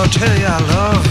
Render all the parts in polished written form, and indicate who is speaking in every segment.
Speaker 1: tell you I love.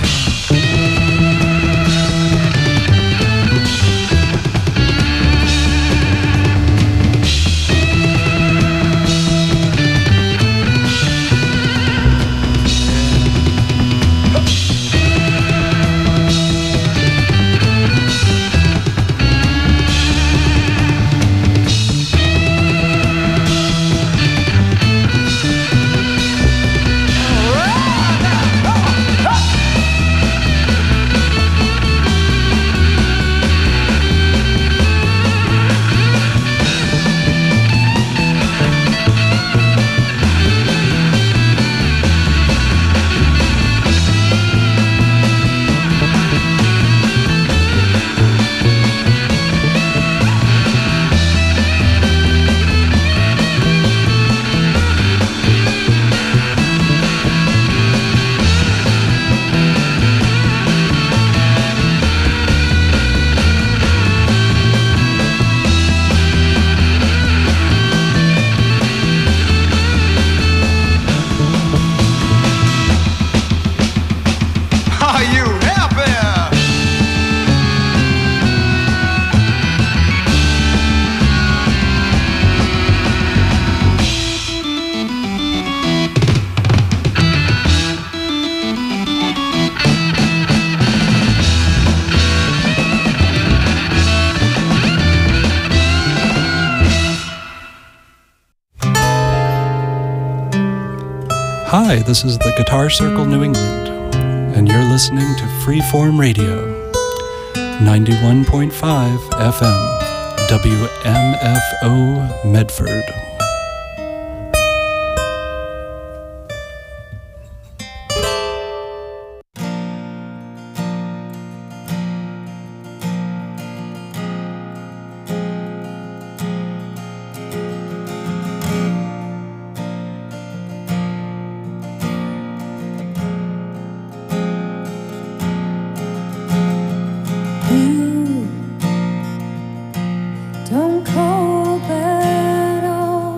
Speaker 2: Hi, this is the Guitar Circle New England, and you're listening to Freeform Radio, 91.5 FM, WMFO Medford.
Speaker 3: Don't call that all.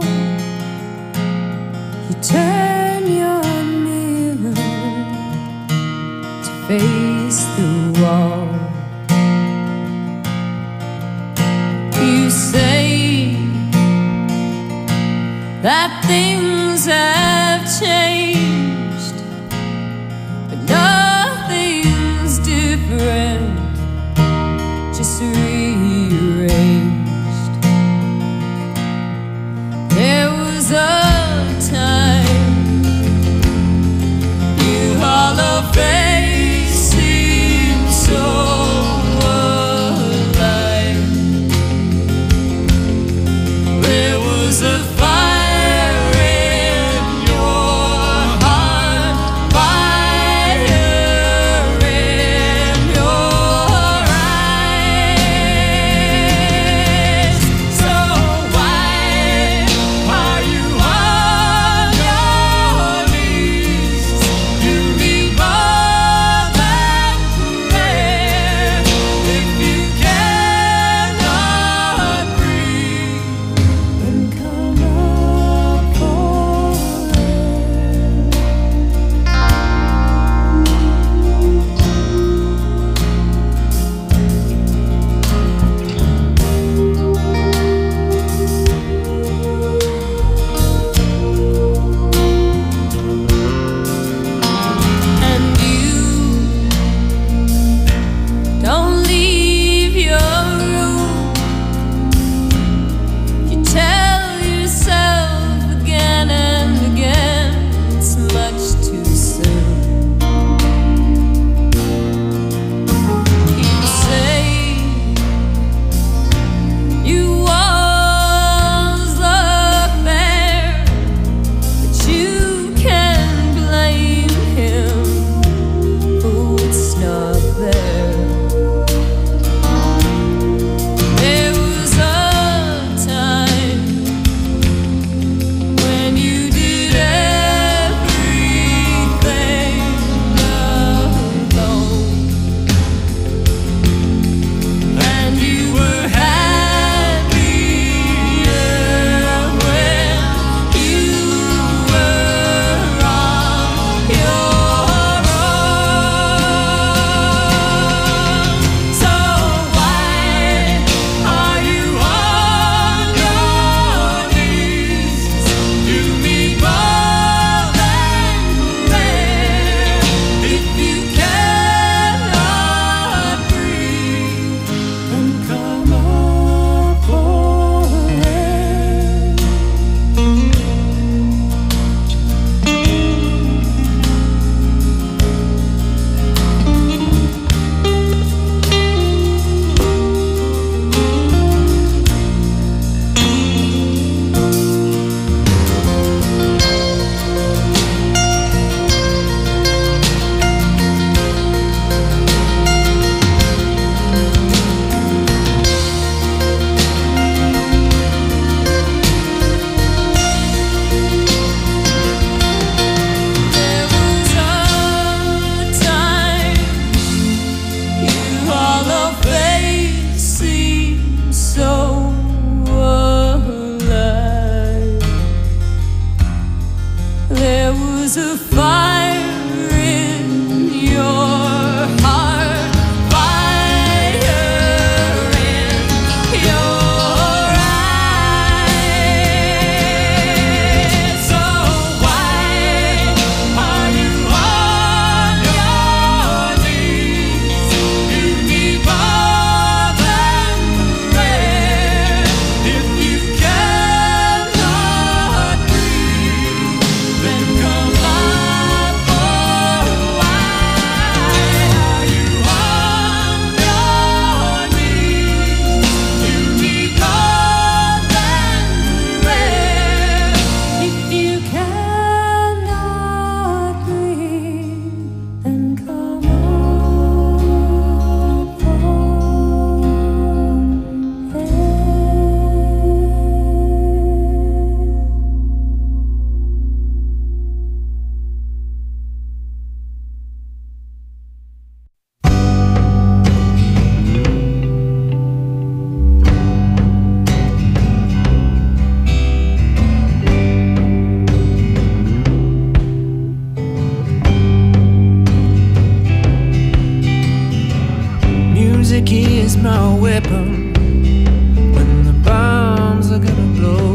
Speaker 1: Music is my weapon when the bombs are gonna blow.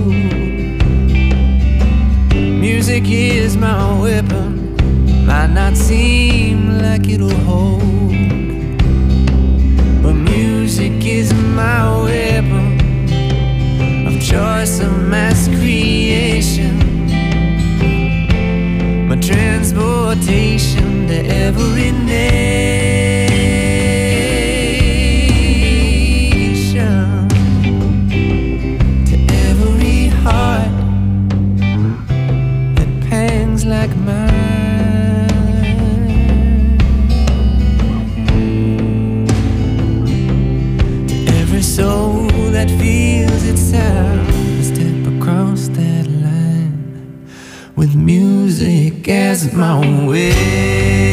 Speaker 1: Music is my weapon, might not seem like it'll hold, but music is my weapon of choice, of mass creation, my transportation to every nation, to every heart that pangs like mine, to every soul that feels its sound. Step across that line with music as my way.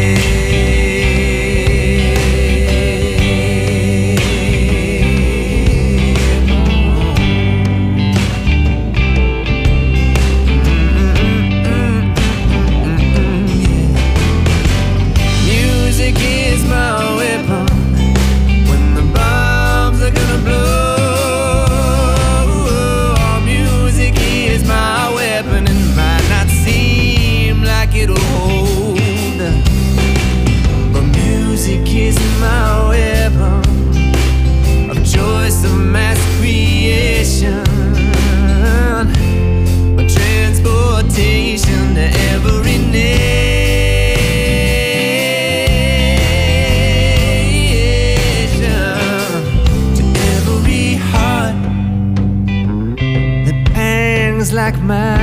Speaker 1: Like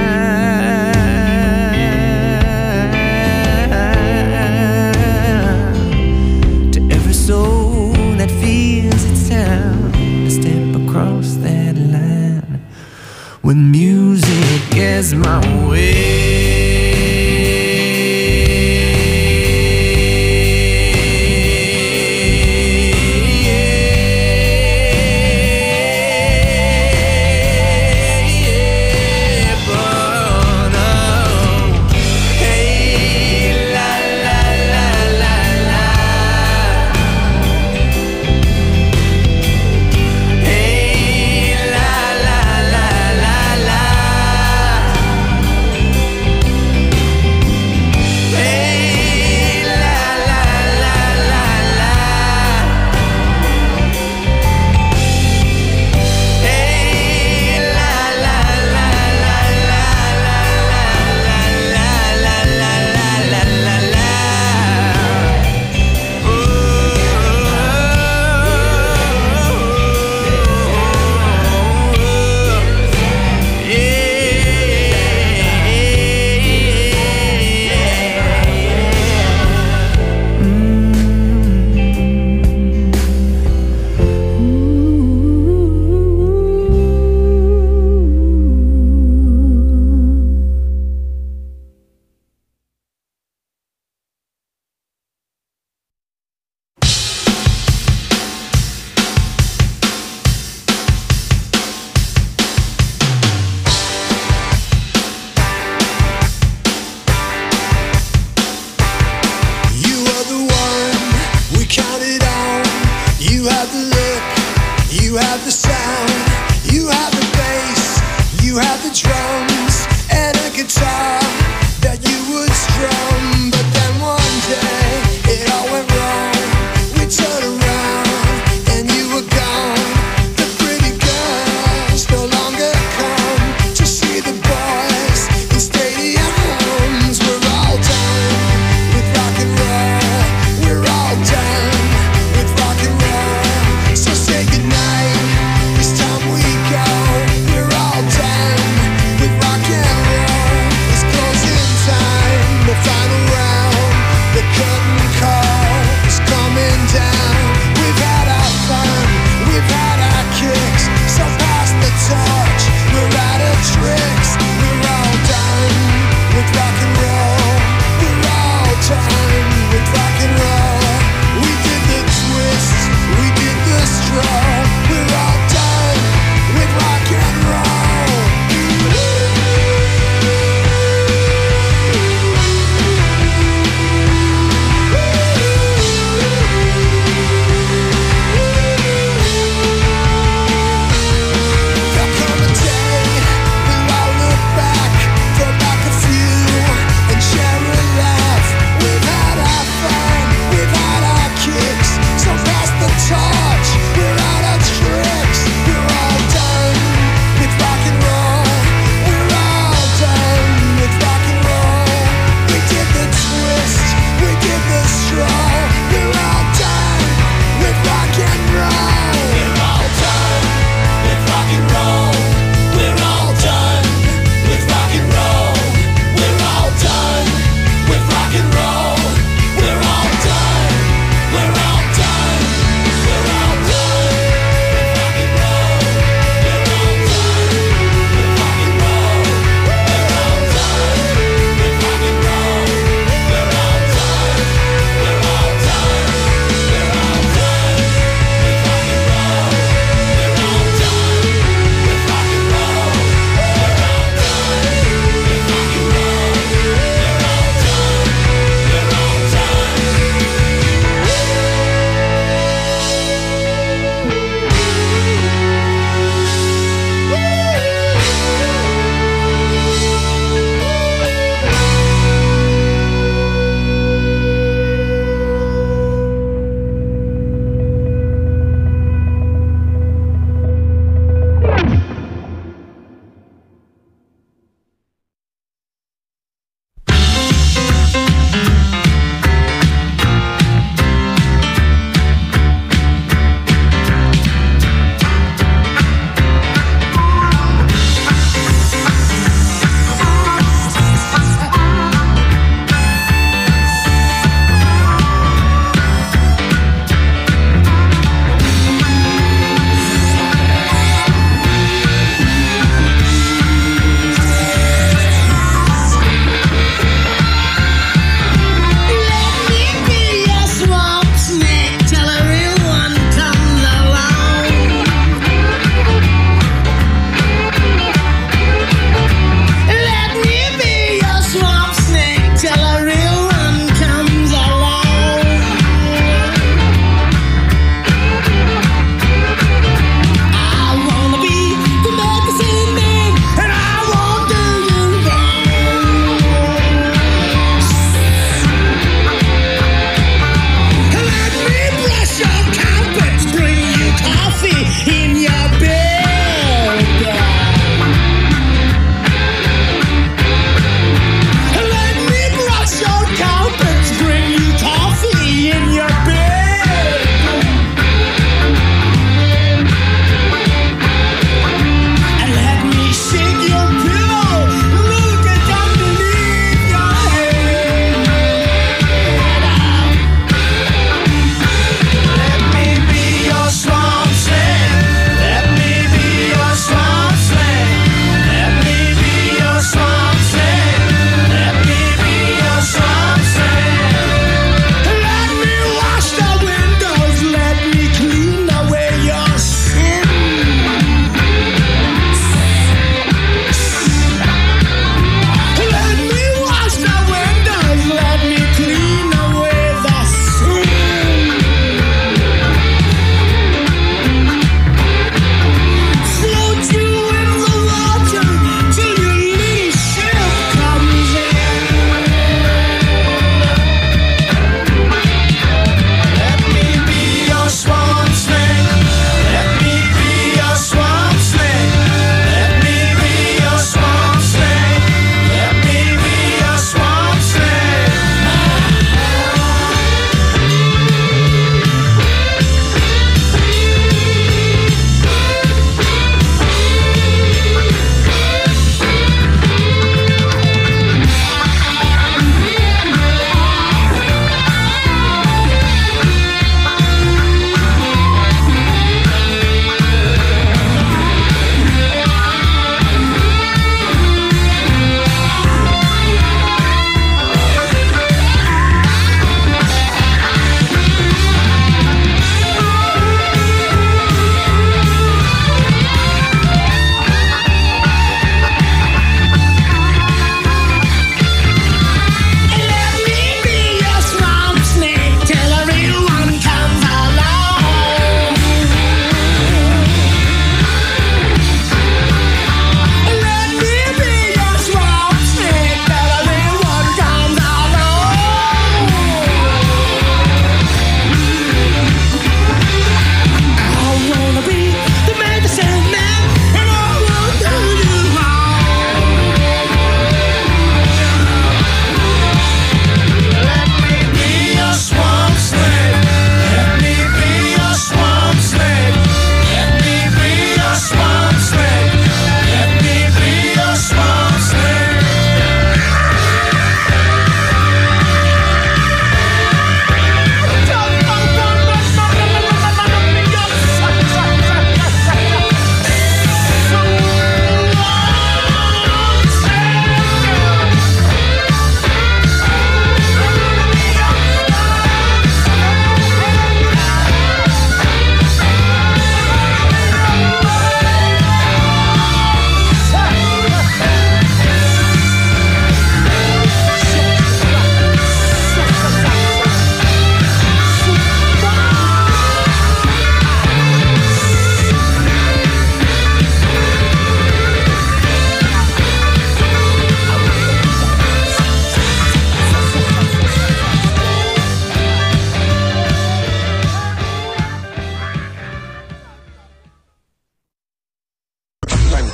Speaker 1: mine, to every soul that feels its sound, to step across that line with music as my way.
Speaker 3: The final round, the curtain call.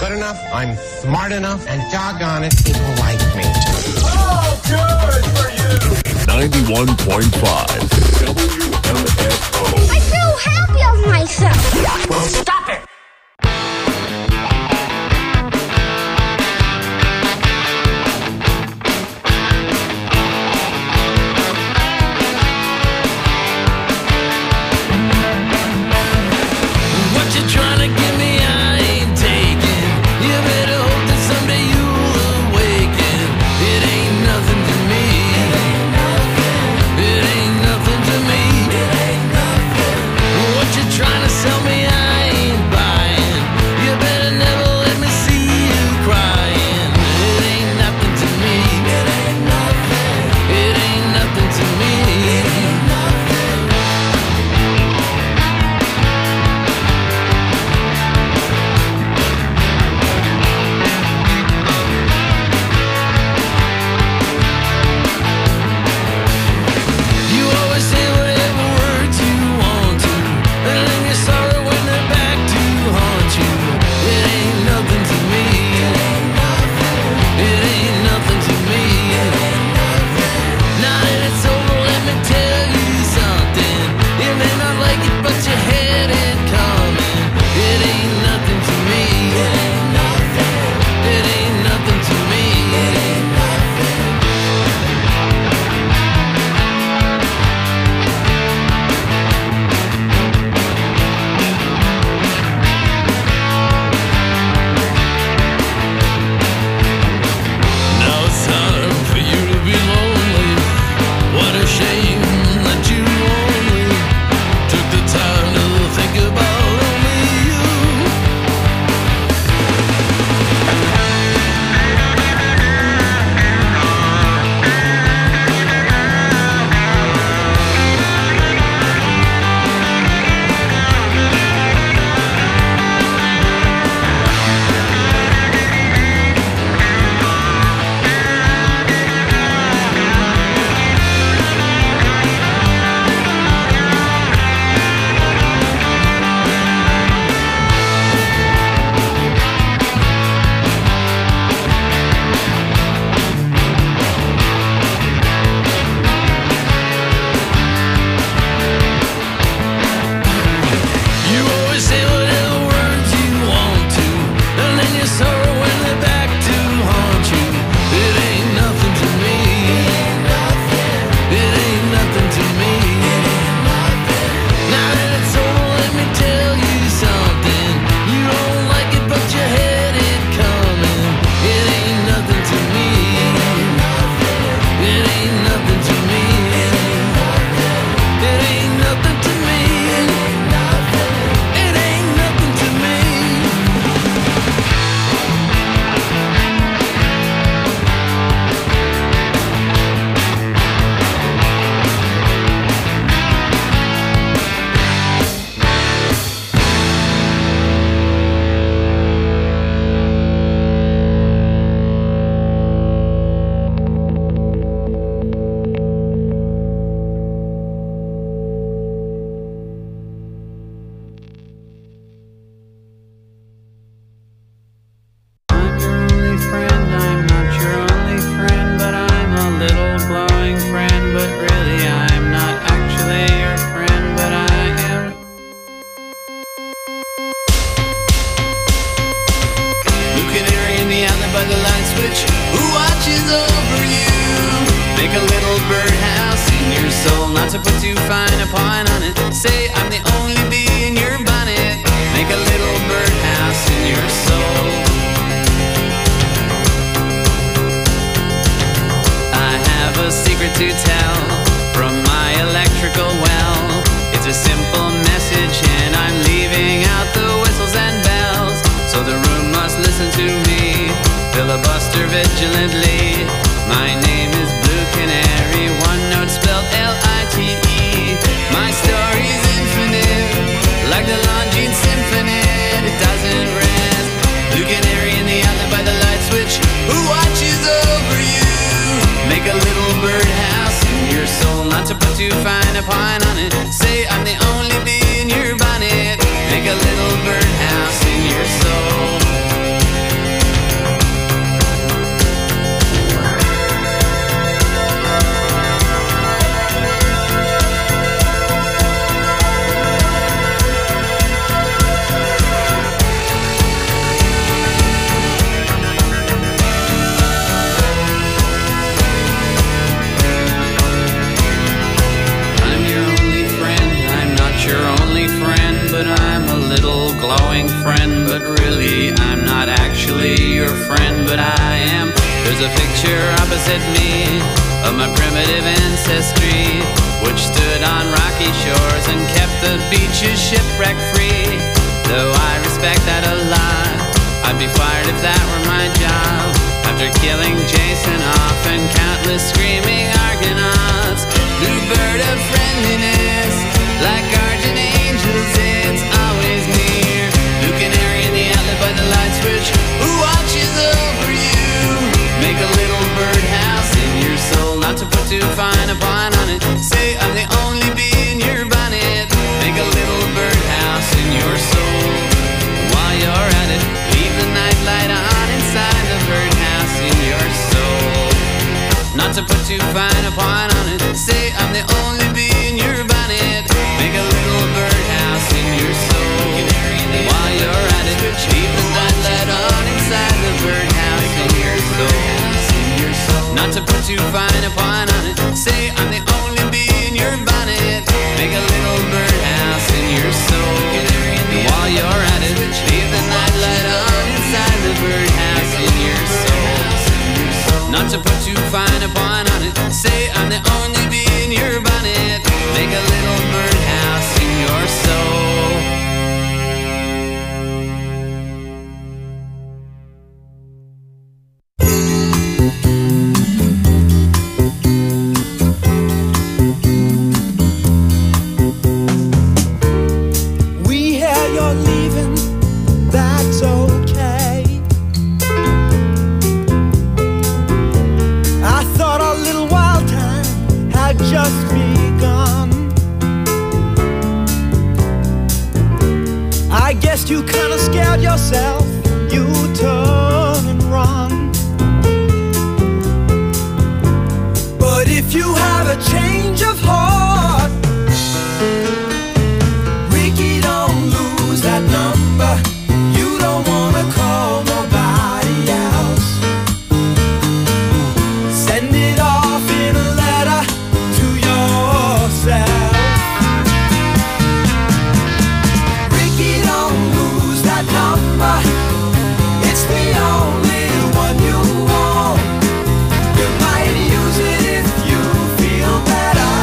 Speaker 3: good enough, I'm smart enough, and doggone it, people like me.
Speaker 4: Oh, good for you!
Speaker 5: 91.5 WMFO.
Speaker 6: I feel happy of myself.
Speaker 3: Well, stop it!
Speaker 1: Make a little birdhouse in your soul.
Speaker 5: but really I'm not actually your friend, but I am. There's a picture opposite me of my primitive ancestry, which stood on rocky shores and kept the beaches shipwreck free. Though I respect that a lot, I'd be fired if that were my job. After killing Jason off and countless screaming Argonauts, bluebird of friendliness, like guardian angels, it's always near. Blue canary in the outlet by the light switch, who watches over you? Make a little birdhouse in your soul, not to put too fine a point on it. Say I'm the only bee in your bonnet. Make a little birdhouse in your soul. While you're at it, leave the night light on inside the birdhouse in your soul. Not to put too fine a point on it. Say I'm the only bee in your bonnet. Make a little birdhouse in your soul. While you're at it, leave the night light on inside the birdhouse in your soul. Not to put too fine a point on it. Say I'm the only bee in your bonnet. Make a little birdhouse in your soul. While you're at it, leave the night light on inside the birdhouse in your soul. Not to put too fine a point on it. Say I'm the only bee in your bonnet. Make a little birdhouse in your soul.
Speaker 1: Just begun. I guess you kinda scared yourself. You turn and run. But if you have a change of heart, Ricky, don't lose that number. You don't wanna call nobody else. Send it off in a letter to yourself. Ricky, don't lose that number. It's the only one you want. You might use it if you feel better.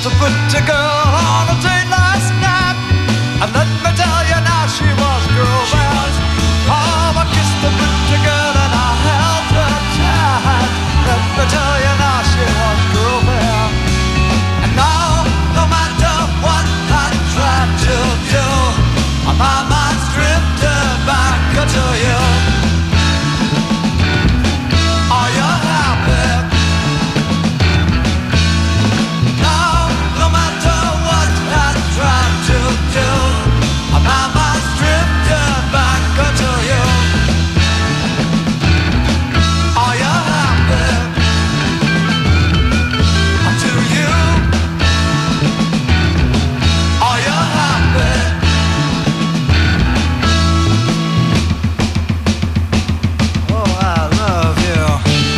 Speaker 7: a pretty girl on a date last night, and let me tell you now, she was girl bad. Oh, I kissed a pretty girl and I held her tight. Let me tell you now, she was girl bad. And now, no matter what I try to do, my mind's drifting back to you. Are you happy? Now, no matter what I try to do, my mind's drifting back to you. Are you happy? To you. Are you happy? Oh, I love you.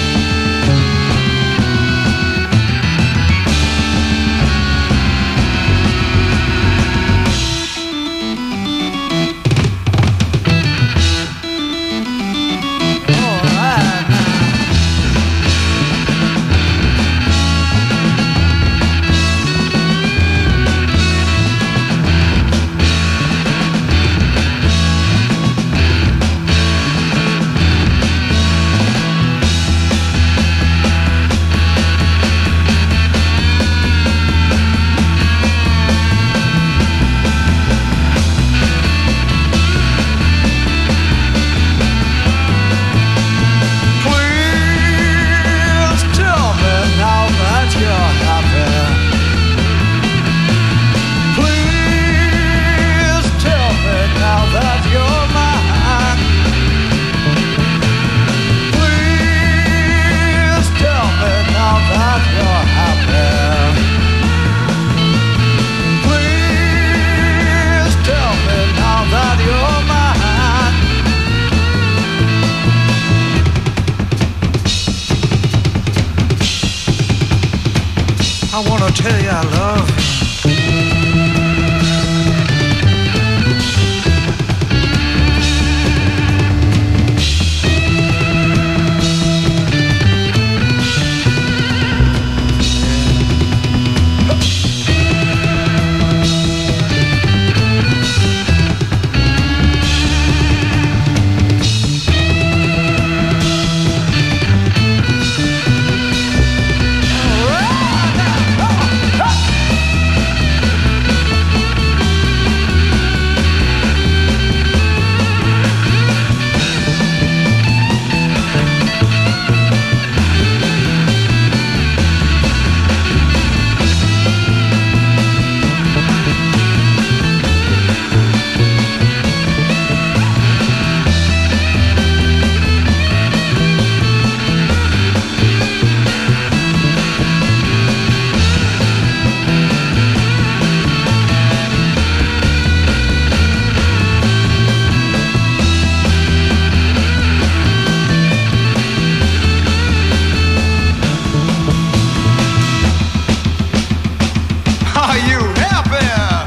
Speaker 7: All right now. Please tell me now that you're happy. Please tell me now that you're mine. Please tell me now that you're happy. Please tell me now that you're mine. I wanna tell you I love you. Are you happy?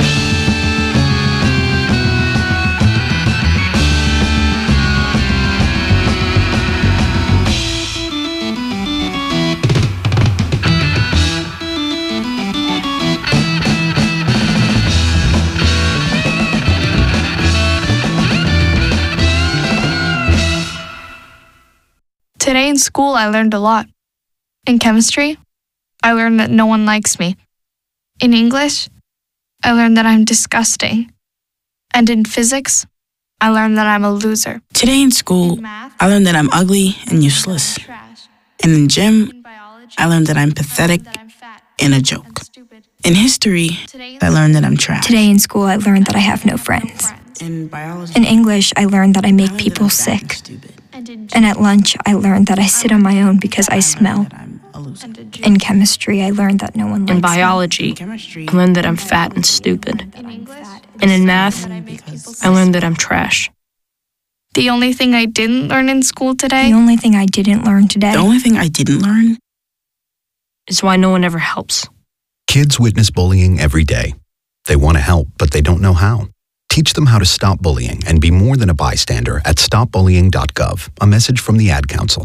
Speaker 8: Today in school, I learned a lot. In chemistry, I learned that no one likes me. In English, I learned that I'm disgusting. And in physics, I learned that I'm a loser.
Speaker 9: Today in school,
Speaker 8: In math,
Speaker 9: I learned that I'm ugly and useless.
Speaker 8: trash.
Speaker 9: And in gym,
Speaker 8: In biology,
Speaker 9: I learned that I'm pathetic
Speaker 8: that I'm fat
Speaker 9: and a
Speaker 8: and
Speaker 9: joke.
Speaker 8: stupid.
Speaker 9: In history,
Speaker 8: Today
Speaker 9: I learned that I'm trash.
Speaker 10: Today in school, I learned that I have no friends.
Speaker 9: In biology,
Speaker 10: In English, I learned that I
Speaker 9: I
Speaker 10: make
Speaker 9: learned that
Speaker 10: people
Speaker 9: I'm fat and
Speaker 10: sick.
Speaker 9: stupid.
Speaker 8: And in
Speaker 10: And at lunch, I learned that I sit on my own because I smell.
Speaker 9: That I'm a loser.
Speaker 8: and in
Speaker 10: In chemistry, I learned that no one likes
Speaker 11: In
Speaker 10: me.
Speaker 11: biology,
Speaker 9: In chemistry,
Speaker 11: I learned that I'm fat and stupid.
Speaker 8: In English,
Speaker 11: And in math,
Speaker 8: that I make people
Speaker 11: I learned that I'm trash.
Speaker 8: The only thing I didn't learn in school today
Speaker 10: The only thing I didn't learn today
Speaker 9: the only thing I didn't learn
Speaker 11: is why no one ever helps.
Speaker 12: Kids witness bullying every day. They want to help, but they don't know how. Teach them how to stop bullying and be more than a bystander at stopbullying.gov. A message from the Ad Council.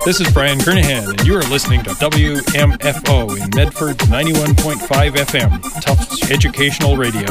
Speaker 2: This is Brian Kernahan, and you are listening to WMFO in Medford 91.5 FM, Tufts Educational Radio.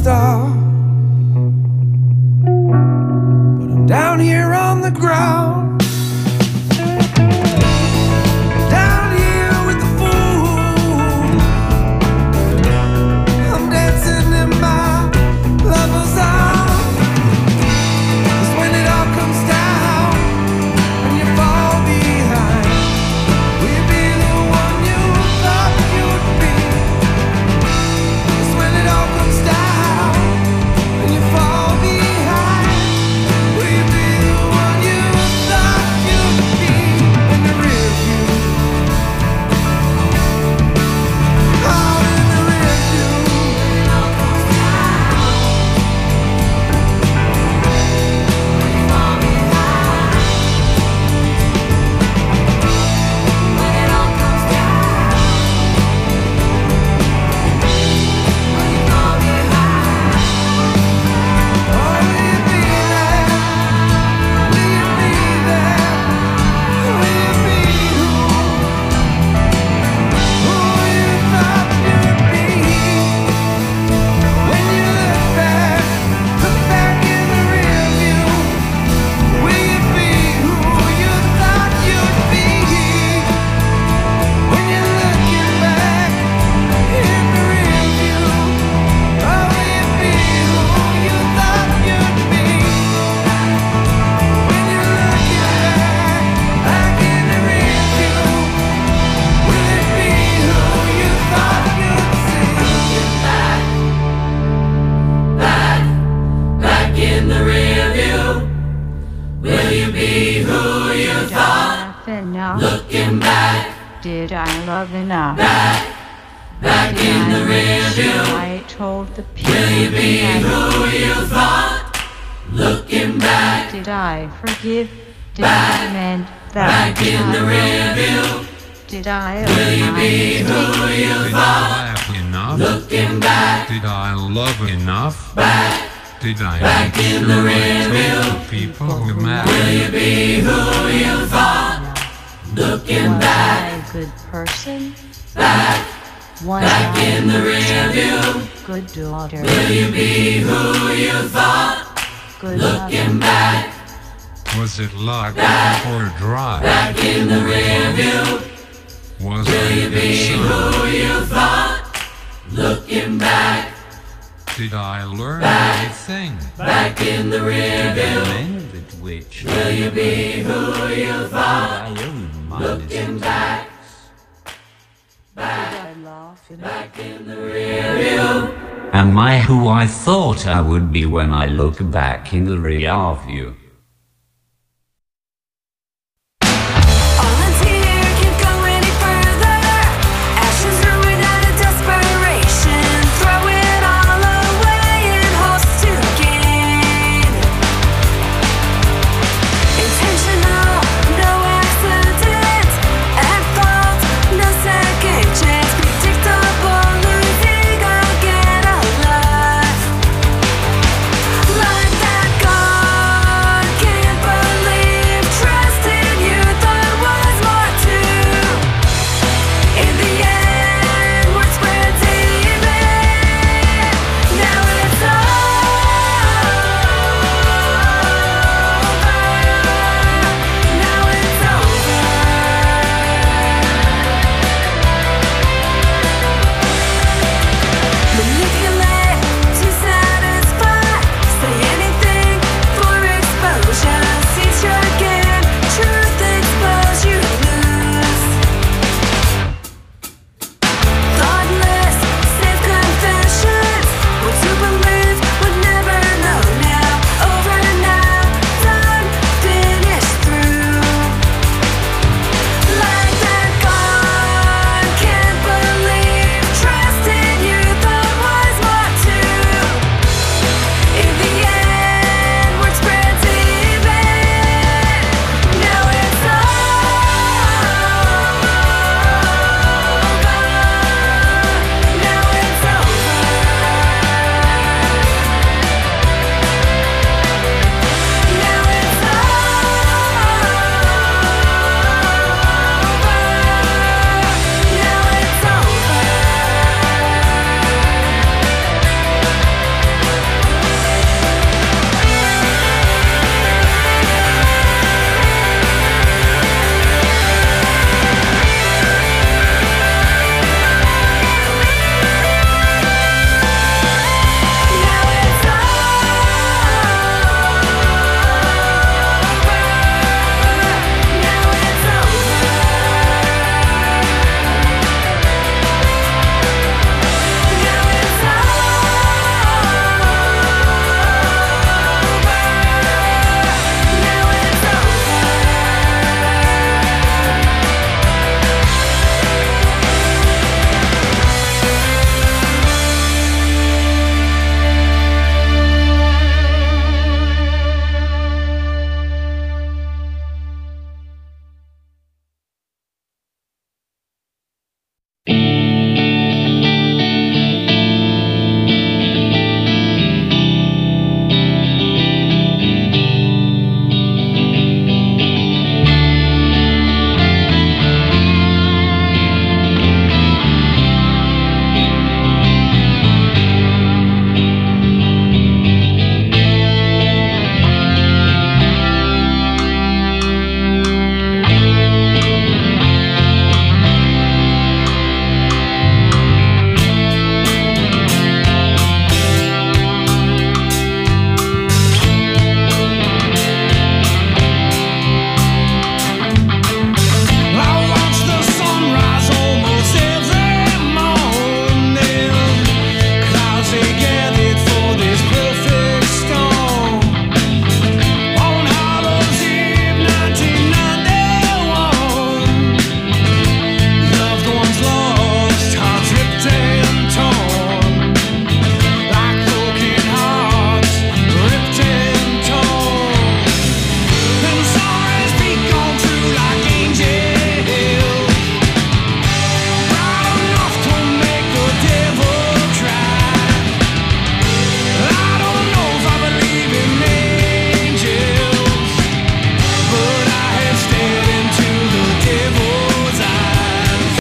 Speaker 1: star. But I'm down here on the ground, down here with the fool. I'm dancing in my lover's arms. 'Cause when it all comes down and you fall behind, will you be the one you thought you'd be? 'Cause when it all comes down and you fall behind, will you be the one you thought you'd be? In the rear view, out in the rear view. When it all comes down, when you fall behind, when it all comes down, when you fall behind, oh, will you be there? Will you be there? Will you be who you thought you'd be? When you look back in the rear view, will you be who you thought you'd be? When you're looking back in the rear view, oh, will you be who you thought you'd be? When you're looking back in the rear view, will it be who you thought you'd see? Back in the rear view, will you be who you thought? Looking back,
Speaker 13: Did I love enough?
Speaker 1: back in the rear view,
Speaker 13: I told the people.
Speaker 1: will you be who you thought? Looking back,
Speaker 13: Did I forgive? Did I mend that?
Speaker 1: back in the rear view,
Speaker 13: Did I
Speaker 1: will you be who you
Speaker 14: Did I
Speaker 1: thought?
Speaker 14: laugh enough?
Speaker 1: Looking back,
Speaker 14: Did I love enough? Did I
Speaker 1: back
Speaker 14: make
Speaker 1: in
Speaker 14: sure
Speaker 1: the
Speaker 14: I
Speaker 1: rear
Speaker 14: told
Speaker 1: view,
Speaker 14: the people who
Speaker 1: will
Speaker 14: mattered?
Speaker 1: you be who you thought? Looking
Speaker 13: Was
Speaker 1: back,
Speaker 13: I a good person?
Speaker 1: back
Speaker 13: Was I
Speaker 1: in the rear view,
Speaker 13: good daughter?
Speaker 1: will you be who you thought?
Speaker 13: Good
Speaker 1: Looking
Speaker 13: mother?
Speaker 1: back,
Speaker 14: Was it luck or drive?
Speaker 1: back in the rear view,
Speaker 14: Was
Speaker 1: will
Speaker 14: I
Speaker 1: you
Speaker 14: a
Speaker 1: be
Speaker 14: good
Speaker 1: who
Speaker 14: son?
Speaker 1: you thought? Looking back,
Speaker 14: Did I learn anything?
Speaker 1: back in the rear view,
Speaker 15: With which
Speaker 1: will you be who you thought?
Speaker 15: I own my
Speaker 1: Looking back,
Speaker 13: Did I laugh enough?
Speaker 1: back in the rear view,
Speaker 15: Am I who I thought I would be when I look back in the rear view?